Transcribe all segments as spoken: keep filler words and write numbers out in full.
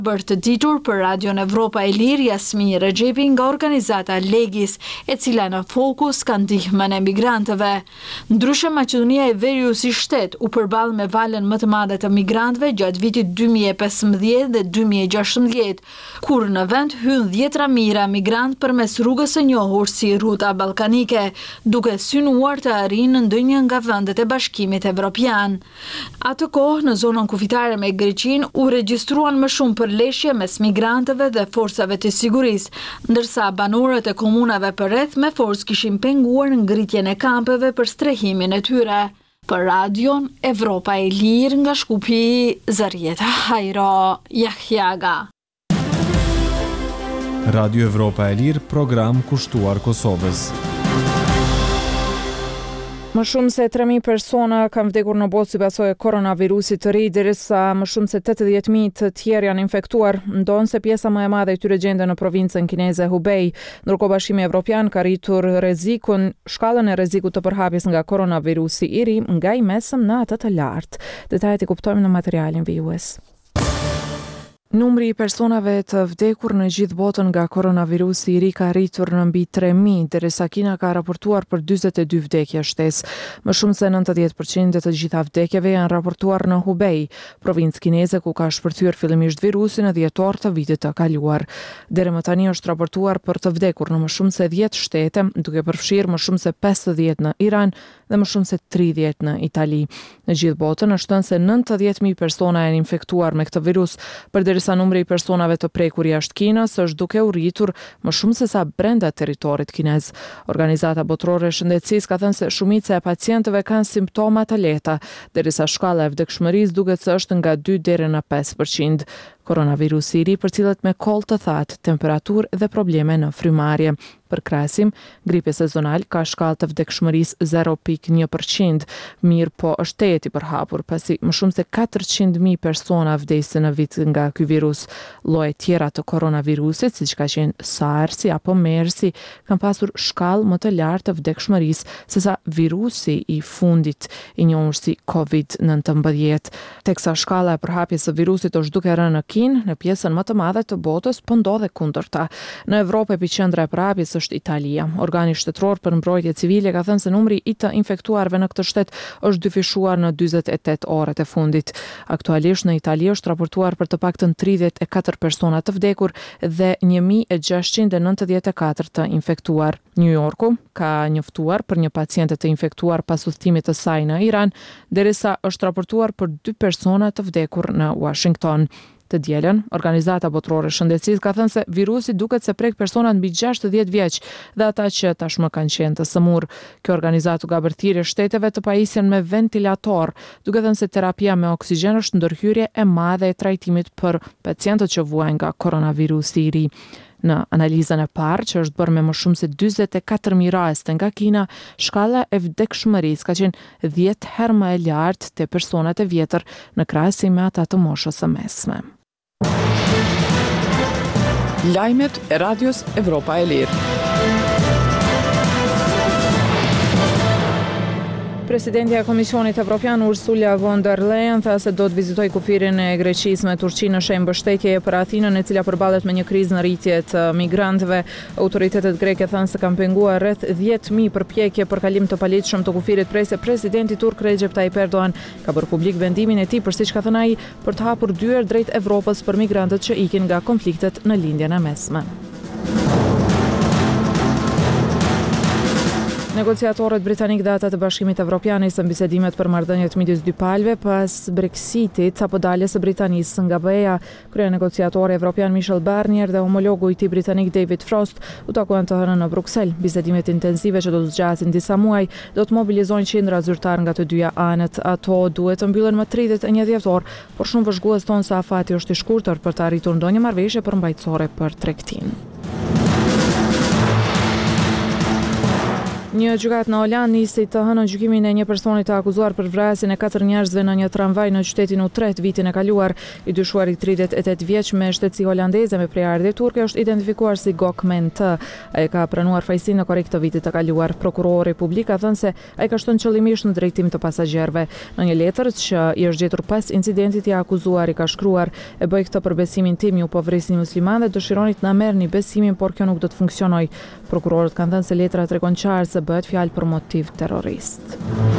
Bërë të ditur për Radion Evropa e Lirë Jasmini Rexhepi nga organizata Legis, e cila në fokus ka ndihmën e migrantëve. Ndryshe, Maqedonia e Veriut si shtet u përball me valën më të madhe të migrantëve gjatë vitit dy mijë e pesëmbëdhjetë dhe dy mijë e gjashtëmbëdhjetë, kur në vend hyn dhjetra mijëra migrant përmes rrugës së njohur si ruta ballkanike, duke synuar të arrijnë ndonjë nga vendet e Bashkimit Evropian. Atë kohë në zonën kufitare me Greqinë u regjistruan më shumë për leshje mes migrantëve dhe forcave të sigurisë, ndërsa banorët e komunave përreth me forcë kishin penguar ngritjen e kampeve për strehimin e tyre. Për Radion Evropa e Lirë nga Shkupi, Zarieta Hajro Jahjaga. Radio Evropa e Lirë, program kushtuar Kosovës. Më shumë se tre mijë persona kanë vdekur në botë si pasojë e koronavirusit të ri, derisa më shumë se tetëdhjetë mijë të tjerë janë infektuar, ndonse pjesa më e madhe e tyre gjenden në provincën kineze Hubei. Ndërkohë Bashkimi Evropian ka rritur rrezikun, shkallën e rrezikut të përhapjes nga koronavirusi i ri nga i mesëm në atë të lartë. Detajet i kuptojmë në materialin vijues. Numri i personave të vdekur në gjithë botën nga koronavirusi i ri ka rritur në mbi tre mijë, derisa Kina ka raportuar për dyzet e dy vdekje shtesë. Më shumë se nëntëdhjetë përqind të gjitha vdekjeve janë raportuar në Hubei, provincë kineze ku ka shpërthyer fillimisht virusi në dhjetor të vitit të kaluar. Deri më tani është raportuar për të vdekur në më shumë se dhjetë shtete, duke përfshirë më shumë se pesëdhjetë në Iran dhe më shumë se tridhjetë në Itali. Në gjithë botën është thënë se nëntëdhjetë mijë persona janë infektuar me këtë virus, përderisa numri i personave të prekur jashtë Kinës është duke u rritur më shumë se sa brenda territorit kinez. Organizata botërore e shëndetësisë ka thënë se shumica e pacientëve kanë simptoma të lehta, derisa shkalla e vdekshmërisë duket se është nga dy deri në pesë përqind. Koronavirusi i ri përcillet me koll të thatë, temperaturë dhe probleme në frymarrje. Për krahasim, gripi sezonal ka shkallë të vdekshmërisë zero pikë një përqind, mirë po është tejet i përhapur, pasi më shumë se katërqind mijë persona vdesin në vit nga ky virus. Lloje tjera të koronavirusit, siç ka qenë SARS-i apo MERS-i, kanë pasur shkallë më të lartë të vdekshmërisë sesa virusi i fundit, i njohur si covid nëntëmbëdhjetë. Teksa shkalla e përhapjes së virusit është duke rënë në Kinë, në pjesën më të madhe të botës po ndodhe kundërta. Në Evropë epiqendra e përhapjes është Italia. Organi shtetëror për mbrojtje civile ka thënë se numri i të infektuarve në këtë shtet është dyfishuar në dyzet e tetë orët e fundit. Aktualisht në Itali është raportuar për të paktën tridhjetë e katër persona të vdekur dhe një mijë e gjashtëqind e nëntëdhjetë e katër të infektuar. New Yorku ka njoftuar për një paciente të infektuar pas udhëtimit të saj në Iran, derisa është raportuar për dy persona të vdekur në Washington. Të dielën, Organizata Botërore e Shëndetësisë ka thënë se virusi duket se prek personat mbi gjashtëdhjetë vjeç dhe ata që tashmë kanë qenë të sëmurë. Kjo organizatë ka bërë thirrje shteteve të pajisjen me ventilator, duke thënë se terapia me oksigjen është ndërhyrje e madhe e trajtimit për pacientët që vuajnë nga koronavirusi i ri. Në analizën e parë, që është bërë me më shumë se dyzet e katër mijë raste nga Kina, shkalla e vdekshmërisë ka qenë dhjetë herë më e lartë te personat e vjetër në krahasim me ata të moshës së mesme. Lajmet e Radios Evropa e Lirë. Presidentja e Komisionit Evropian Ursula von der Leyen tha se do të vizitojë kufirin e Greqisë me Turqinë në shenjë mbështetje për Athinën, e cila përballet me një krizë në rritje të migrantëve. Autoritetet greke thanë se kanë penguar rreth dhjetë mijë përpjekje për kalim të paligjshëm të kufirit, prej se presidenti turk Recep Tayyip Erdogan ka bërë publik vendimin e tij për, siç ka thënë ai, për të hapur dyert drejt Evropës për migrantët që ikin nga konfliktet në lindjen e mesme. Negociatorët britanik dhe ata të Bashkimit Evropian nisën bisedimet për marrëdhëniet midis dy palëve pas Brexitit apo daljes së Britanisë nga B E-ja. Kryenegociatori evropian Michel Barnier dhe homologu i tij britanik David Frost u takuan të hënën në Bruksel. Bisedimet intensive që do të zgjasin disa muaj do të mobilizojnë qindra zyrtar nga të dyja anët. Ato duhet të mbyllen më tridhjetë e një dhjetor, por shumë vëzhgues tonë se afati është i shkurtër për të arritur ndonjë marrëveshje përmbajtësore për tregtinë. Një gjykat në Oland nisi të hënën gjykimin e një personi të akuzuar për vrasjen e katër njerëzve në një tramvaj në qytetin Utrecht vitin e kaluar. I dyshuari tridhjetë e tetë vjeç me shtetësi holandeze me prejardhje turke është identifikuar si Gökmen T. Ai ka pranuar fajësinë në korrik të vitit të kaluar. Prokurori publik ka thënë se ai ka shtunë qëllimisht në drejtim të pasagjerëve. Në një letër që i është gjetur pas incidentit, i akuzuari ka shkruar: "E bëj këtë për besimin tim, ju po vrisni musliman dhe dëshironi të na merrni besimin, por kjo nuk do të funksionoj." Prokurorët kanë thënë se letra tregon qartë se bëhet fjalë për motiv terrorist.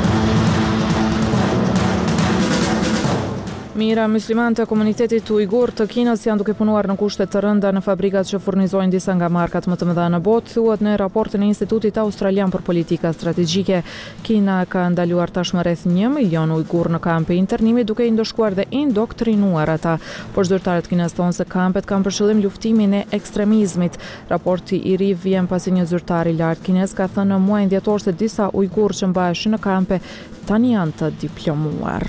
Mira musliman të komunitetit ujgur të Kinës janë duke punuar në kushte të rënda në fabrikat që furnizojnë disa nga markat më të mëdha në botë, thuhet në raportin e Institutit Australian për Politika Strategjike. Kina ka ndaluar tashmë rreth një milion ujgur në kampe internimi, duke i ndoshkuar dhe indoktrinuar ata. Por zyrtarët kinesë thonë se kampet kanë për qëllim luftimin e ekstremizmit. Raporti i ri vjen pasi një zyrtar i lartë kines ka thënë në muajin dhjetor se disa ujgur që mbaheshin në kampe tani janë të diplomuar.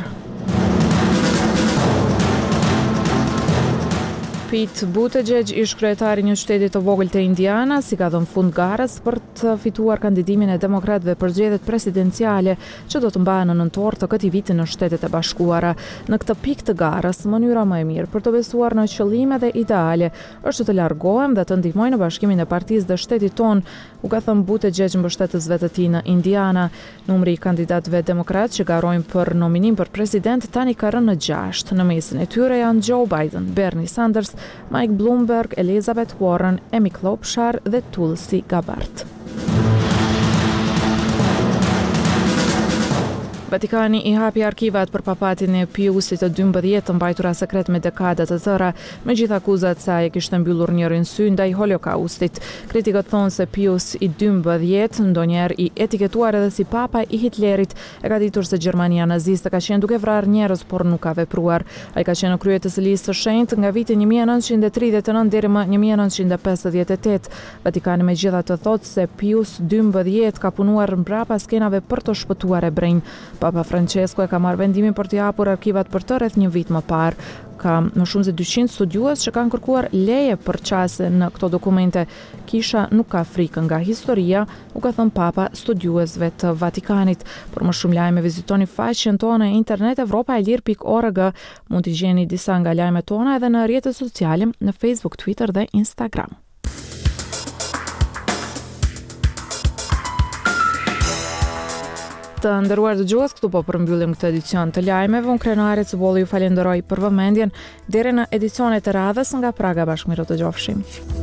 Pete Buttigieg, ish kryetari i një shteti të vogël të Indiana, si ka dhënë fund garës për të fituar kandidimin e demokratëve për zgjedhjet presidenciale që do të mbahen në nëntor të këtij viti në Shtetet e Bashkuara. Në këtë pikë të garës, mënyra më e mirë për të besuar në qëllime dhe ideale është të largohem dhe të ndihmoj në bashkimin e partisë dhe shtetit ton, u ka thënë Buttigieg mbështetësve të tij në Indiana. Numri i kandidatëve demokratë që garojnë për nominim për president tani ka rënë në gjashtë. Në mesin e tyre janë Joe Biden, Bernie Sanders, Mike Bloomberg, Elizabeth Warren, Amy Klobuchar dhe Tulsi Gabbard. Vatikani i hapi arkivat për papatin e Piusit të dymbëdhjetë të mbajtura sekret me dekada të tëra, me gjithë akuzat se ai kishte mbyllur njërin sy ndaj holokaustit. Kritikët thonë se Pius i dymbëdhjetë, ndonjëherë i etiketuar edhe si papa i Hitlerit, e ka ditur se Gjermania naziste ka qenë duke vrarë njerëz, por nuk ka vepruar. Ai ka qenë në krye të së listë së shenjtë nga viti një mijë e nëntëqind e tridhjetë e nëntë deri më një mijë e nëntëqind e pesëdhjetë e tetë. Vatikani megjithatë thotë se Pius dymbëdhjetë ka punuar mbrapa skenave për të shpëtuar ebrejnë. Papa Francesco e ka marrë vendimin për të hapur arkivat për të rreth një vit më parë. Ka më shumë se dyqind studiues që kanë kërkuar leje për qasje në këto dokumente. Kisha nuk ka frikë nga historia, u ka thënë Papa studiuesve të Vatikanit. Për më shumë lajme vizitoni faqen tonë e internet evropa e lirë pikë org. Mund t'i gjeni disa nga lajmet tona edhe në rrjetet sociale në Facebook, Twitter dhe Instagram. Të nderuar dëgjues, këtu po përmbyllim këtë edicion të lajmeve. Unë Krenare Cibulli ju falenderoj për vëmendjen. Deri në edicionet e radhës nga Praga, bashkë mirë të gjofshim.